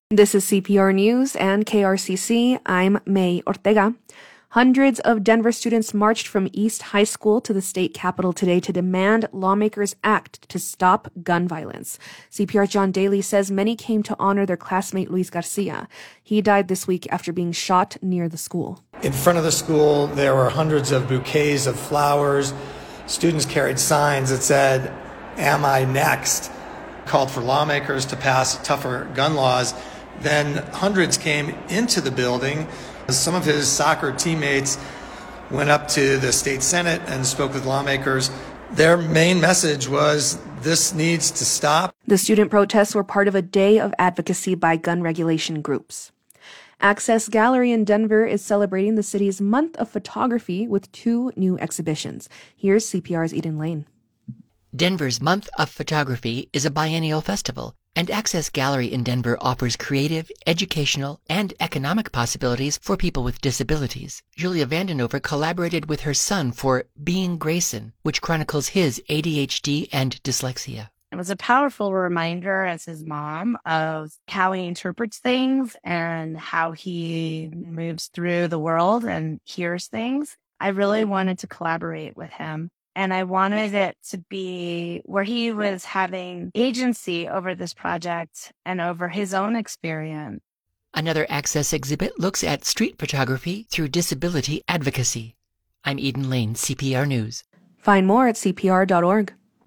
This is CPR News and KRCC. I'm May Ortega. Hundreds of Denver students marched from East High School to the state capitol today to demand lawmakers act to stop gun violence. CPR's John Daly says many came to honor their classmate Luis Garcia. He died this week after being shot near the school. In front of the school, there were hundreds of bouquets of flowers. Students carried signs that said, "Am I next?" Called for lawmakers to pass tougher gun laws. Then hundreds came into the building. Some of his soccer teammates went up to the state Senate and spoke with lawmakers. Their main message was, this needs to stop. The student protests were part of a day of advocacy by gun regulation groups. Access Gallery in Denver is celebrating the city's month of photography with 2 new exhibitions. Here's CPR's Eden Lane. Denver's Month of Photography is a biennial festival, and Access Gallery in Denver offers creative, educational, and economic possibilities for people with disabilities. Julia Vandenover collaborated with her son for Being Grayson, which chronicles his ADHD and dyslexia. It was a powerful reminder as his mom of how he interprets things and how he moves through the world and hears things. I really wanted to collaborate with him. And I wanted it to be where he was having agency over this project and over his own experience. Another Access exhibit looks at street photography through disability advocacy. I'm Eden Lane, CPR News. Find more at cpr.org.